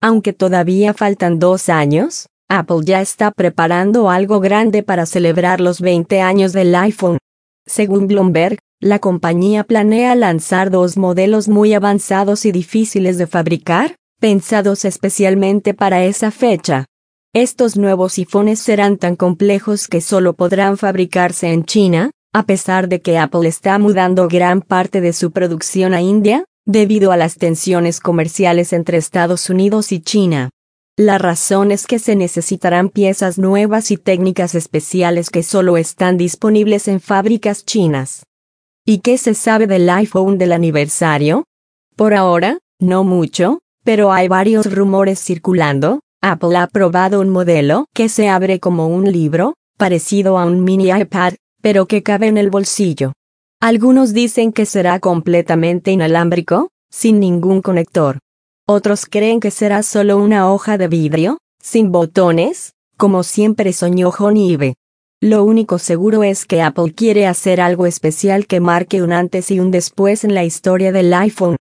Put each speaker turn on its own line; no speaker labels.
Aunque todavía faltan 2 años, Apple ya está preparando algo grande para celebrar los 20 años del iPhone. Según Bloomberg, la compañía planea lanzar 2 modelos muy avanzados y difíciles de fabricar, pensados especialmente para esa fecha. Estos nuevos iPhones serán tan complejos que solo podrán fabricarse en China, a pesar de que Apple está mudando gran parte de su producción a India, debido a las tensiones comerciales entre Estados Unidos y China. La razón es que se necesitarán piezas nuevas y técnicas especiales que solo están disponibles en fábricas chinas. ¿Y qué se sabe del iPhone del aniversario? Por ahora, no mucho, pero hay varios rumores circulando. Apple ha probado un modelo que se abre como un libro, parecido a un mini iPad, pero que cabe en el bolsillo. Algunos dicen que será completamente inalámbrico, sin ningún conector. Otros creen que será solo una hoja de vidrio, sin botones, como siempre soñó Johnny Ive. Lo único seguro es que Apple quiere hacer algo especial que marque un antes y un después en la historia del iPhone.